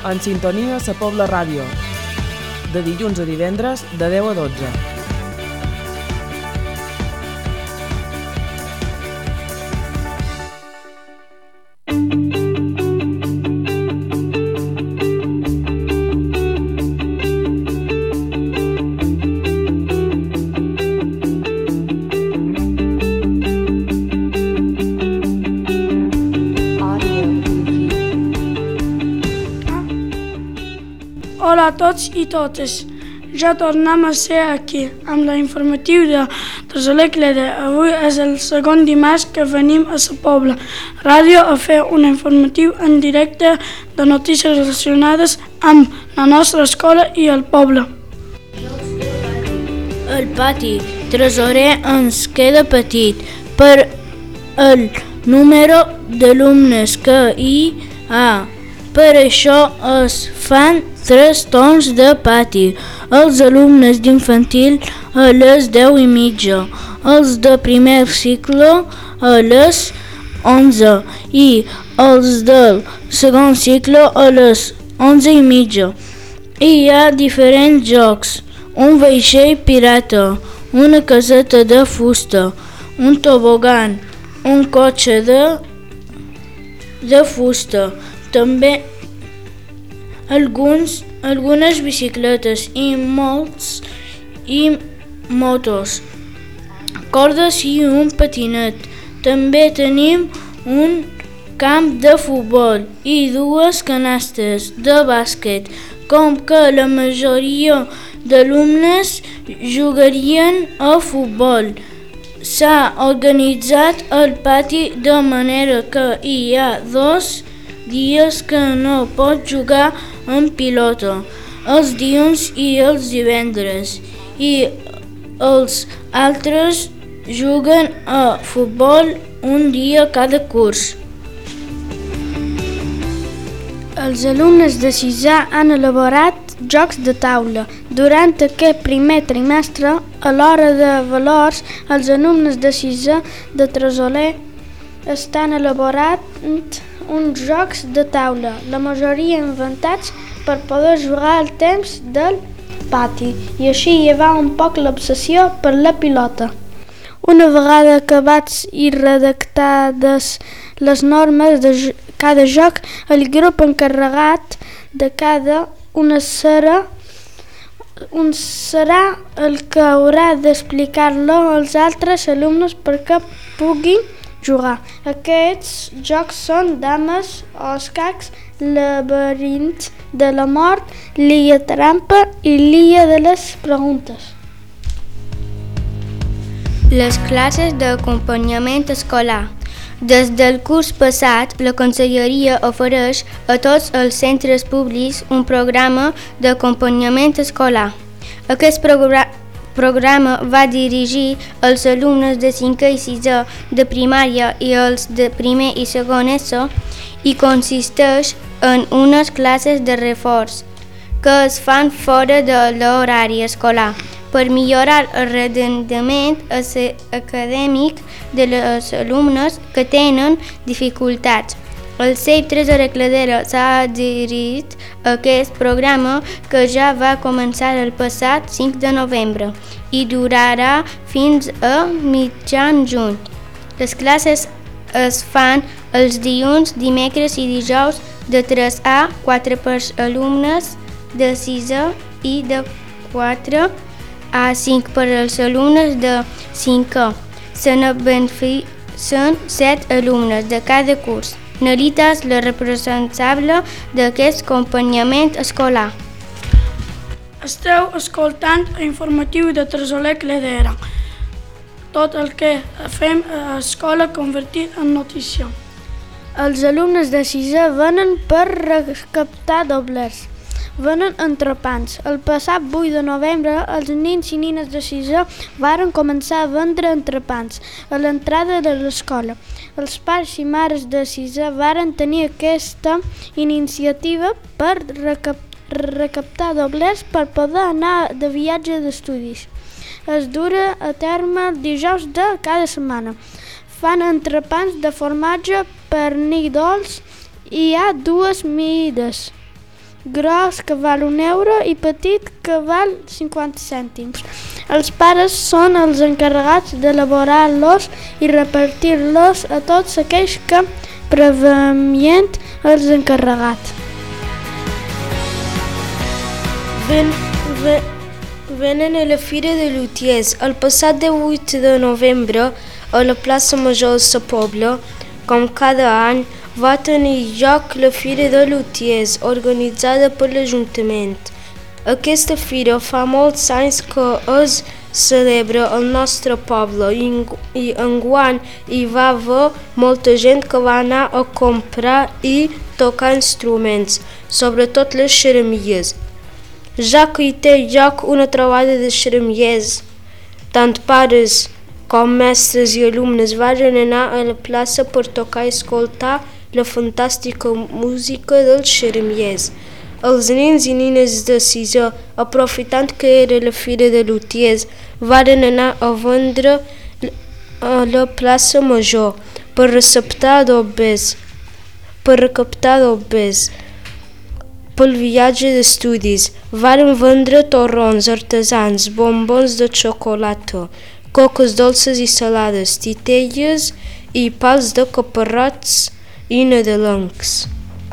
En sintonia Sa Pobla Ràdio. De dilluns a divendres, de 10 a 12. Hola a tots i totes. Ja tornem a ser aquí, amb l'informatiu de Tresoler Cleder. Avui és el segon dimarts que venim a Sa Pobla Ràdio a fer un informatiu en directe de notícies relacionades amb la nostra escola i el poble. El pati tresorer ens queda petit per el número d'alumnes que hi ha. Per això es fan 3 torns de pati. Els alumnes d'infantil a les 10:30, els de primer cicle a les 11 i els del segon cicle a les 11:30. Hi ha diferents jocs: un vaixell pirata, una caseta de fusta, un tobogan, un cotxe de fusta, també algunes bicicletes i motos, cordes i un patinet. També tenim un camp de futbol i 2 canastes de bàsquet. Com que la majoria d'alumnes jugarien a futbol, s'ha organitzat el pati de manera que hi ha 2 dies que no pot jugar en pilota, els dilluns i els divendres, i els altres juguen a futbol un dia cada curs. Els alumnes de 6è han elaborat jocs de taula. Durant aquest primer trimestre, a l'hora de valors, els alumnes de 6è de Tresoler estan elaborant uns jocs de taula, la majoria inventats per poder jugar al temps del pati i així llevar un poc l'obsessió per la pilota. Una vegada acabats i redactades les normes de cada joc, el grup encarregat de cada una serà el que haurà d'explicar-lo als altres alumnes perquè puguin jugar. Aquests jocs són dames o escacs, laberint de la mort, l'illa trampa i l'illa de les preguntes. Les classes d'acompanyament escolar. Des del curs passat, la Conselleria ofereix a tots els centres públics un programa d'acompanyament escolar. Aquest programa va dirigir als alumnes de 5è i 6è de primària i els de primer i segon ESO i consisteix en unes classes de reforç que es fan fora de l'horari escolar per millorar el rendiment acadèmic dels alumnes que tenen dificultats. El CEIP Tresoler Cleder s'ha adherit a aquest programa que ja va començar el passat 5 de novembre i durarà fins a mitjan juny. Les classes es fan els dilluns, dimecres i dijous de 3 a 4 per alumnes de 6è i de 4 a 5 per als alumnes de 5è. Se ne beneficien 7 alumnes de cada curs. Nelita és la responsable d'aquest acompanyament escolar. Esteu escoltant l'informatiu de Tresoler Cleder. Tot el que fem a l'escola convertit en notícia. Els alumnes de 6è venen per recaptar doblers. Venen entrepans. El passat 8 de novembre, els nens i nines de 6è varen començar a vendre entrepans a l'entrada de l'escola. Els pares i mares de 6è varen tenir aquesta iniciativa per recaptar doblers per poder anar de viatge d'estudis. Es dura a terme dijous de cada setmana. Fan entrepans de formatge, pernil dolç i hi ha 2 mides. gros que val €1 i petit que val 50 cèntims. Els pares són els encarregats d'elaborar-los i repartir-los a tots aquells que prèviament els encarregats. Venen a la Fira de Lutiers. El passat 8 de novembre, a la plaça Major de la Pobla, com cada any, va tenir lloc la Fira de Lutiers, organitzada per l'Ajuntament. Aquesta fira fa molts anys que es celebra al nostre poble i enguany hi va haver molta gent que va anar a comprar i tocar instruments, sobretot les xeremies. Ja que hi té lloc una trobada de xeremies, tant pares com mestres i alumnes van anar a la plaça per tocar i escoltar la fantàstica música dels xeremies. Els nens i nines de sisè, aprofitant que era la Fira de Lutiers, van anar a vendre a la plaça Major per recaptar dobbers pel viatge d'estudis. Varen vendre torrons artesans, bombons de xocolata, coques dolces i salades, titelles i pals de caparrots i nadalencs.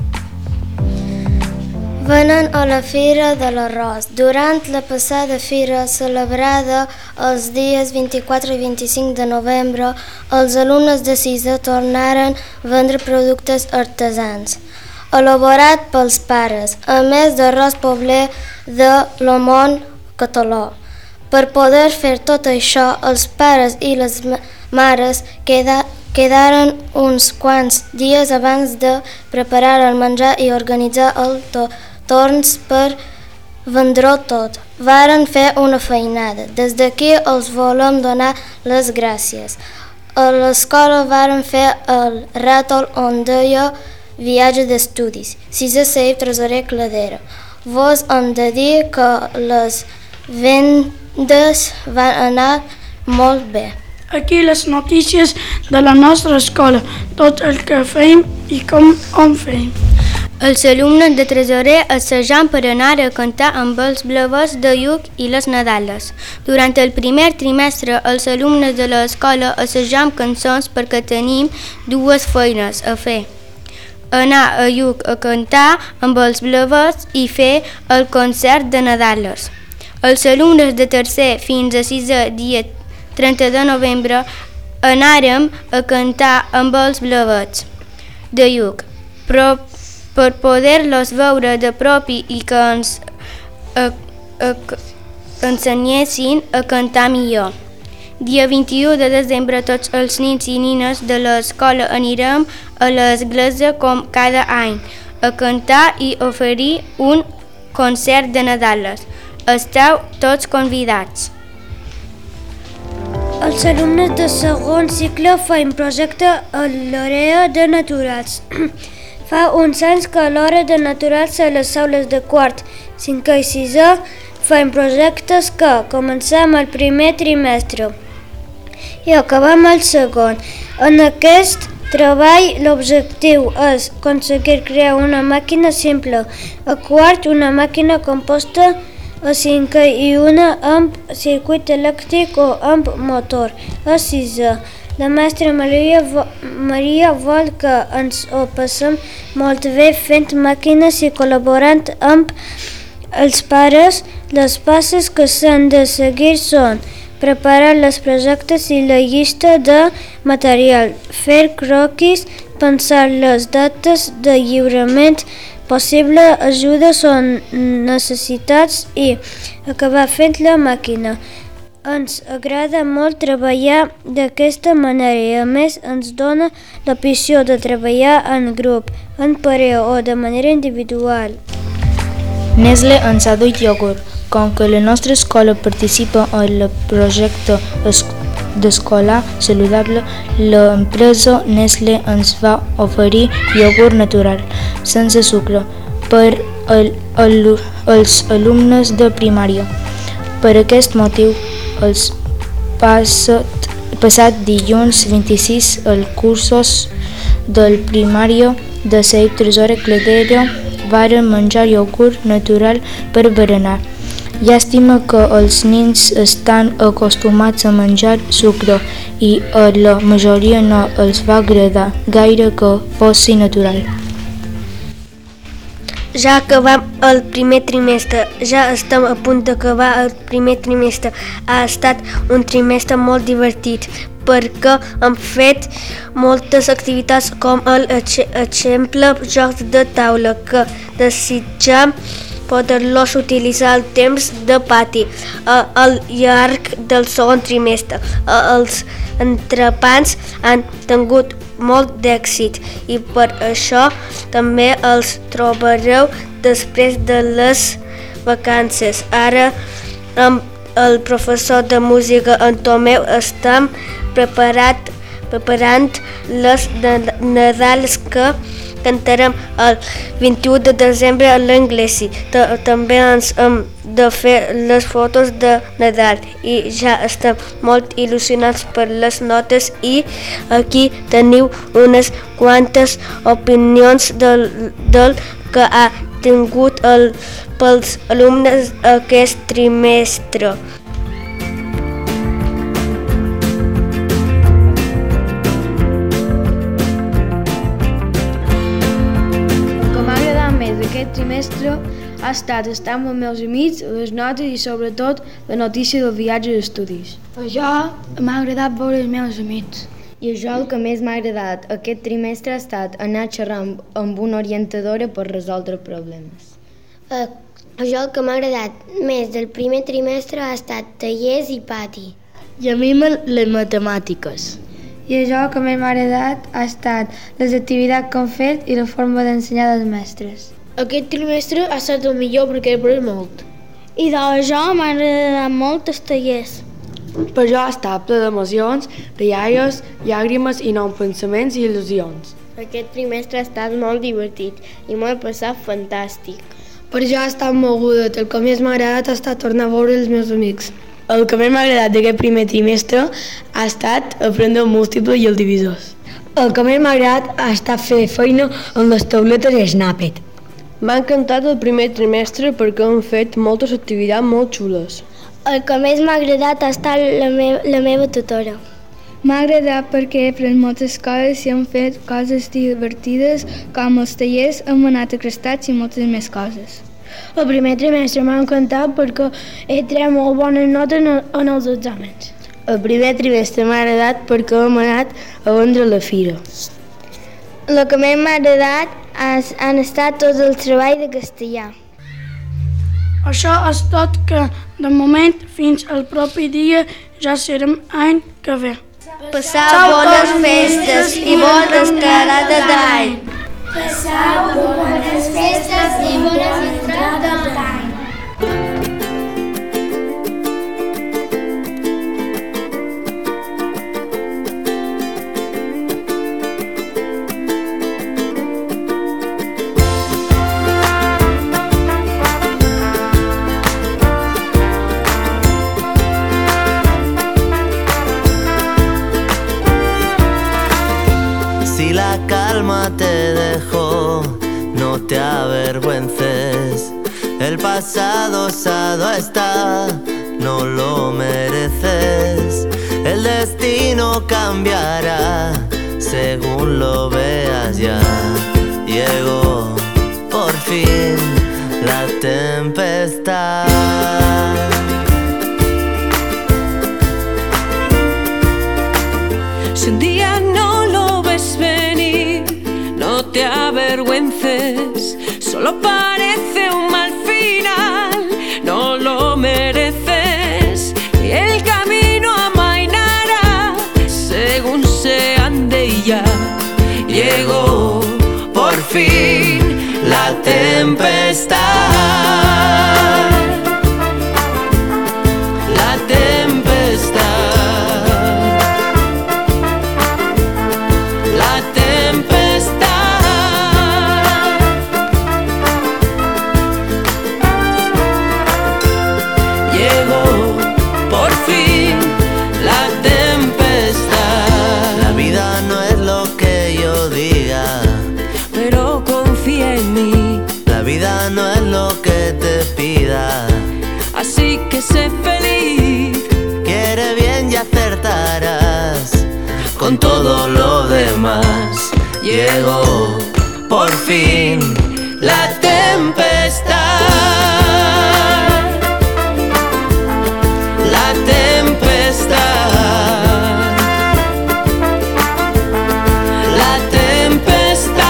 Venen a la Fira de l'Arròs. Durant la passada fira, celebrada els dies 24 i 25 de novembre, els alumnes de sisè tornaren a vendre productes artesans, elaborat pels pares, a més d'arròs pobler de l'Omont català. Per poder fer tot això, els pares i les mares quedaren uns quants dies abans de preparar el menjar i organitzar el torns per vendre-ho tot. Varen fer una feinada. Des d'aquí els volem donar les gràcies. A l'escola varen fer el rètol on deia viatge d'estudis. Sisè C, tresorer Cladera. Vos hem de dir que les vendes van anar molt bé. Aquí les notícies de la nostra escola, tot el que fem i com ho fem. Els alumnes de tresorer assajant per anar a cantar amb els blavers de Lluc i les Nadales. Durant el primer trimestre, els alumnes de l'escola assajant cançons perquè tenim dues feines a fer. Anar a Lluc a cantar amb els blavers i fer el concert de Nadales. Els alumnes de tercer fins a sisè, dia 30 de novembre, anàrem a cantar amb els blavets de Lluc, però per poder-los veure de prop i que ens ensenyessin a cantar millor. Dia 21 de desembre tots els nens i nines de l'escola anirem a l'església com cada any a cantar i oferir un concert de Nadales. Esteu tots convidats. Els alumnes de segon cicle fan projecte a l'àrea de naturals. Fa uns anys que a l'hora de naturals a les aules de quart, cinquè i sisè fan projectes que comencem el primer trimestre i acabem el segon. En aquest treball l'objectiu és aconseguir crear una màquina simple, a quart una màquina composta, a cinquè i una amb circuit elèctric o amb motor, a sisè. La mestra Maria vol que ens ho passem molt bé fent màquines i col·laborant amb els pares. Les passes que s'han de seguir són preparar els projectes i la llista de material, fer croquis, pensar les dates de lliurament, possible ajudes o necessitats i acabar fent la màquina. Ens agrada molt treballar d'aquesta manera i a més ens dona l'opció de treballar en grup, en parella o de manera individual. Nestlé ens ha duit iogurt. Com que la nostra escola participa en el projecte d'escola saludable, l'empresa Nestlé ens va oferir iogurt natural, sense sucre, per als alumnes de primària. Per aquest motiu, el passat dilluns 26 els cursos del primària de la tresorer Cladera varen menjar iogurt natural per berenar. Llàstima que els nens estan acostumats a menjar sucre i a la majoria no els va agradar gaire que fossi natural. Ja acabam el primer trimestre, ja estem a punt d'acabar el primer trimestre. Ha estat un trimestre molt divertit perquè hem fet moltes activitats com exemple jocs de taula que desitjam poder-los utilitzar el temps de pati al llarg del segon trimestre. Els entrepans han tingut molt d'èxit i per això també els trobareu després de les vacances. Ara amb el professor de música en Tomeu estem preparant les de Nadals que cantarem el 21 de desembre a l'Anglesi. També ens hem de fer les fotos de Nadal i ja estem molt il·lusionats per les notes i aquí teniu unes quantes opinions del que ha tingut pels alumnes aquest trimestre. Aquest trimestre ha estat estar amb els meus amics, les notes i sobretot la notícia del viatge d'estudis. A jo m'ha agradat veure els meus amics. I a jo el que més m'ha agradat aquest trimestre ha estat anar a xerrar amb una orientadora per resoldre problemes. A jo el que m'ha agradat més del primer trimestre ha estat tallers i pati. I a mi les matemàtiques. I a jo el que més m'ha agradat ha estat les activitats que hem fet i la forma d'ensenyar dels mestres. Aquest trimestre ha estat el millor perquè he après molt. I de jo m'ha agradat molt els tallers. Per jo ha estat ple d'emocions, rialles, llàgrimes i nous pensaments i il·lusions. Aquest trimestre ha estat molt divertit i m'ho he passat fantàstic. Per jo ha estat mogudet. El que més m'ha agradat ha estat tornar a veure els meus amics. El que més m'ha agradat d'aquest primer trimestre ha estat aprendre el múltiple i els divisors. El que més m'ha agradat ha estat fer feina amb les tauletes i Snapchat. M'ha encantat el primer trimestre perquè hem fet moltes activitats molt xules. El que més m'ha agradat ha estat la meva tutora. M'ha agradat perquè he après moltes coses i hem fet coses divertides com els tallers, hem anat a crestats i moltes més coses. El primer trimestre m'ha encantat perquè he tret molt bones notes en els exàmens. El primer trimestre m'ha agradat perquè hem anat a vendre la fira. El que més m'ha agradat han estat tots els treballs de castellà. Això és tot que, de moment, fins al propi dia, ja serem any que ve. Passau bones festes i bona entrada d'any. Passau bones festes i bona entrada d'any. Si la calma te dejó, no te avergüences. El pasado usado está, no lo mereces. El destino cambiará según lo veas ya. Llegó por fin la tempestad. Si un día no lo ves venir, no te avergüences, solo parece un mal final, no lo mereces. Y el camino amainará según se ande y ya. Llegó por fin la tempestad. La tempestad. así que sé feliz. Quiere bien y acertarás con todo lo demás. Llegó por fin la tempestad. La tempestad. La tempestad.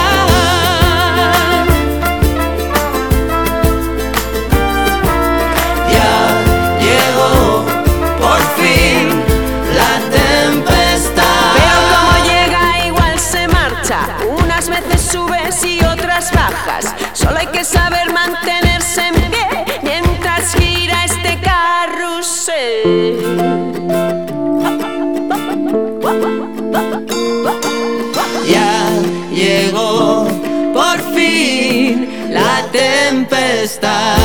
Ya llegó por fin la tempestad. Veo cómo llega, igual se marcha. Unas veces subes y otras bajas. Solo hay que saber mantenerse en pie mientras gira este carrusel. Ya llegó por fin la tempestad.